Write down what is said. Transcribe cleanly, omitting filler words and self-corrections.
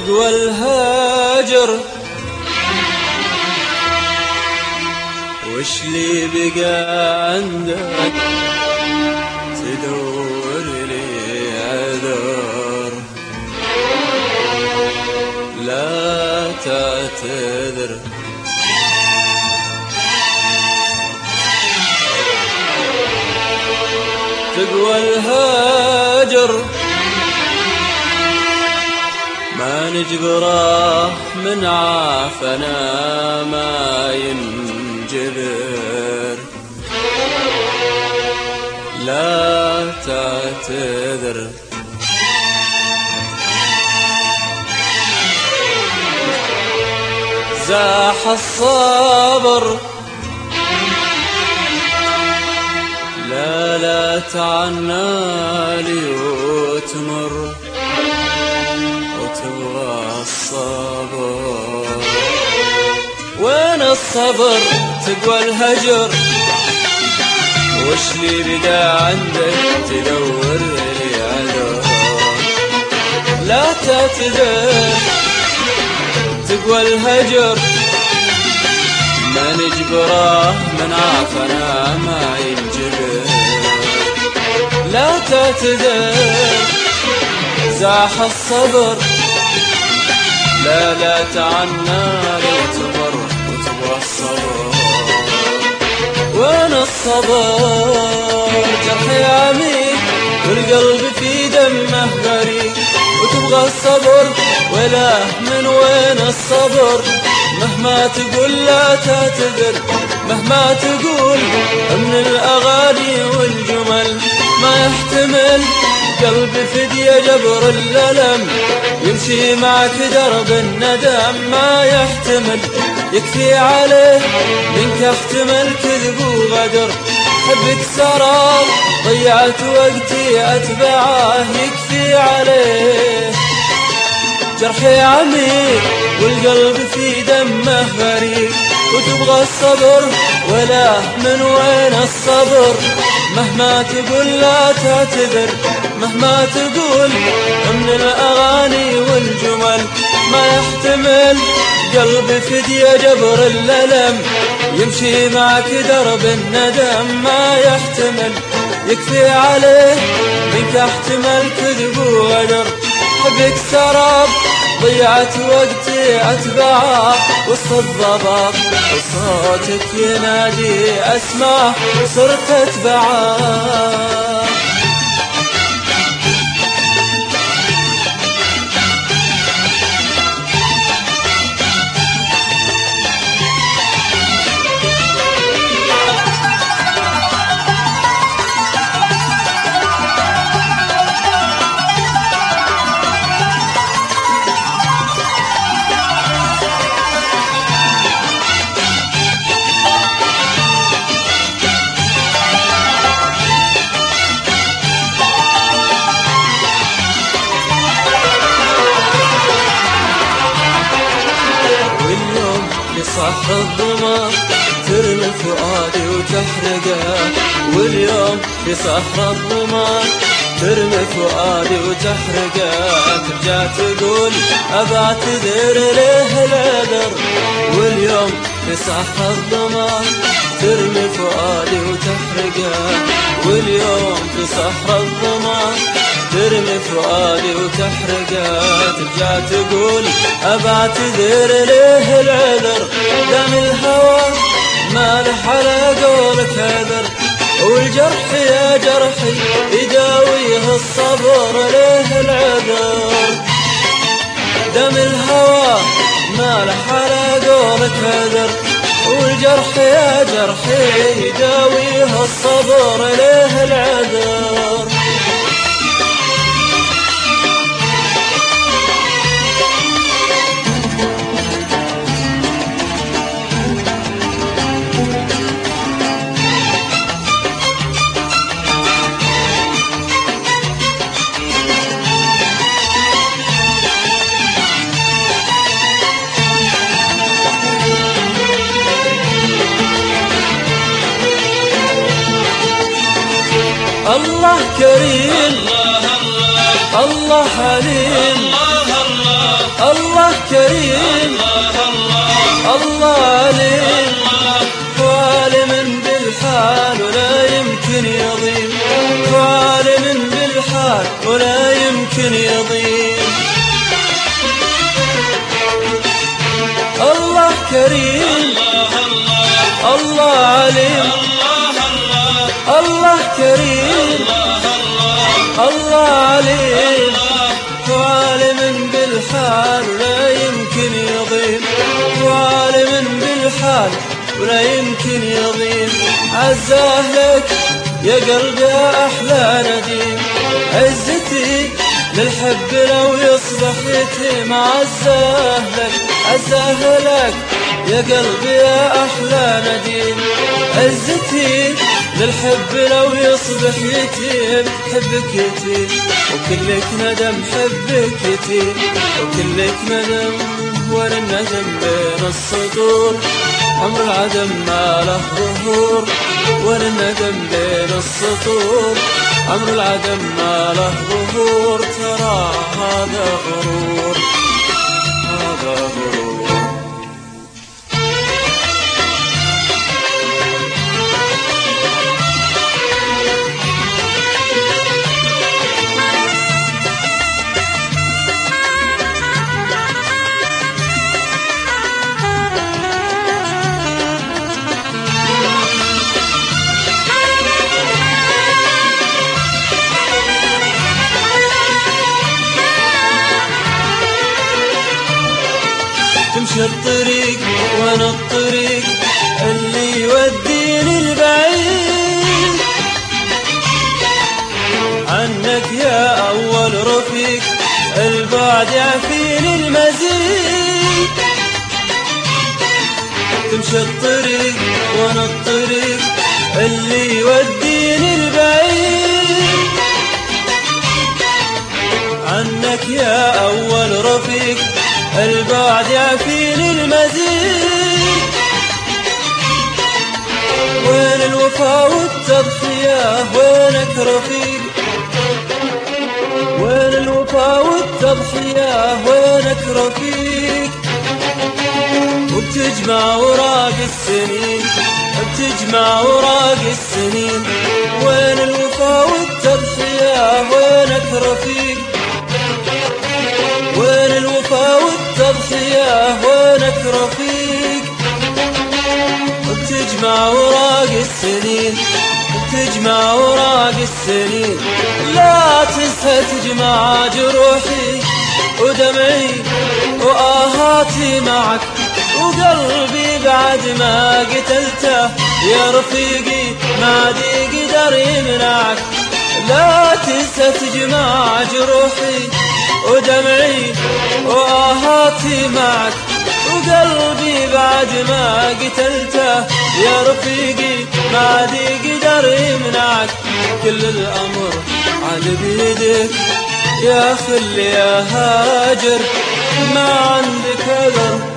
تقوى الهاجر وش لي بقى عندك تدور لي عذر لا تعتذر تقوى الهاجر ما نجبره من عافنا ما ينجبر لا تعتذر زاح الصبر لا تعنى لي وتمر وتبغى الصبر وين الصبر تقوى الهجر وش لي بقى عندك تدور لي عذر لا تعتذر تقوى الهجر ما نجبره من عافنا ما ينجبر لا تعتذر زاح الصبر لا تعنى لي تمر وتبغى الصبر وين الصبر جرحي عميق والقلب في دمه غريق وتبغى الصبر ولا من وين الصبر مهما تقول لا تعتذر مهما تقول من الأغاني والجمل ما يحتمل قلبي فدية جبر الألم يمشي معك درب الندم ما يحتمل يكفي عليه منك احتمل كذب وغدر حبك سراب ضيعت وقتي أتبعه يكفي عليه جرحي عميق والقلب في دمه غريق وتبغى الصبر ولا من وين الصبر مهما تقول لا تعتذر مهما تقول من الأغاني والجمل ما يحتمل قلبي فدية جبر الألم يمشي معك درب الندم ما يحتمل يكفي عليه منك احتمل كذب وغدر حبك سراب ضيعت وقتي أتبعه وسط الضباب وصوتك ينادي أسمعه صرت أتبعه صح الظما ترمي فؤادي وتحرقه واليوم في صحراء الظما ترمي فؤادي وتحرقه ترجع تقول أبعتذر ليه العذر واليوم في صحراء الظما ترمي فؤادي وتحرقه واليوم في صحراء الظما ترمي فؤادي وتحرقه ترجع تقول أبعتذر ليه العذر دم الهوى ما له على قولك عذر والجرح يا جرحي يداويه الصبر ليه العذر دم الهوى ما له على قولك عذر والجرح يا جرحي يداويه الصبر ليه العذر الله كريم الله حليم الله الله عليم وعالم بالحال ولا يمكن يضيم، وعالم بالحال ولا يمكن يضيم. الله كريم الله عليم الله كريم الله عليم وعالم بالحال ولا يمكن يضيم، وعالم بالحال ولا يمكن يضيم. عزاه لك يا قلبي يا أحلى نديم، عزتي للحب لو يصبح يتيم. عزاه لك عزاه لك يا قلبي يا أحلى نديم، عزتي للحب لو يصبح يتيم. حبك يتيم وكلك ندم، حبك يتيم وكلك ندم. ولا الندم بين السطور، عمر العدم ما له ظهور. ولا الندم بين السطور، عمر العدم ما له ظهور. ترى هذا غرور، هذا غرور. تمشي الطريق وانا الطريق اللي يوديني البعيد عنك يا اول رفيق، البعد يعفيني المزيد. تمشي الطريق وانا الطريق اللي يوديني البعيد عنك يا اول رفيق، البعد يعفيني المزيد. وين الوفا والتضحية وينك رفيق، وين الوفا والتضحية وينك رفيق. وبتجمع وراق السنين، بتجمع وراق السنين. وين الوفا والتضحية وينك رفيق، وين الوفا والتضحية وينك رفيق. بتجمع وراق السنين، بتجمع وراق السنين. لا تنسى تجمع جروحي ودمعي وآهاتي معك، وقلبي بعد ما قتلته يا رفيقي ما عاد يقدر يمنعك. لا تنسى تجمع جروحي ودمعي وآهاتي معك، وقلبي بعد ما قتلته يا رفيقي ما عاد يقدر يمنعك. كل الأمر عاد بيدك يا خلي يا هاجر، ما عندك أذر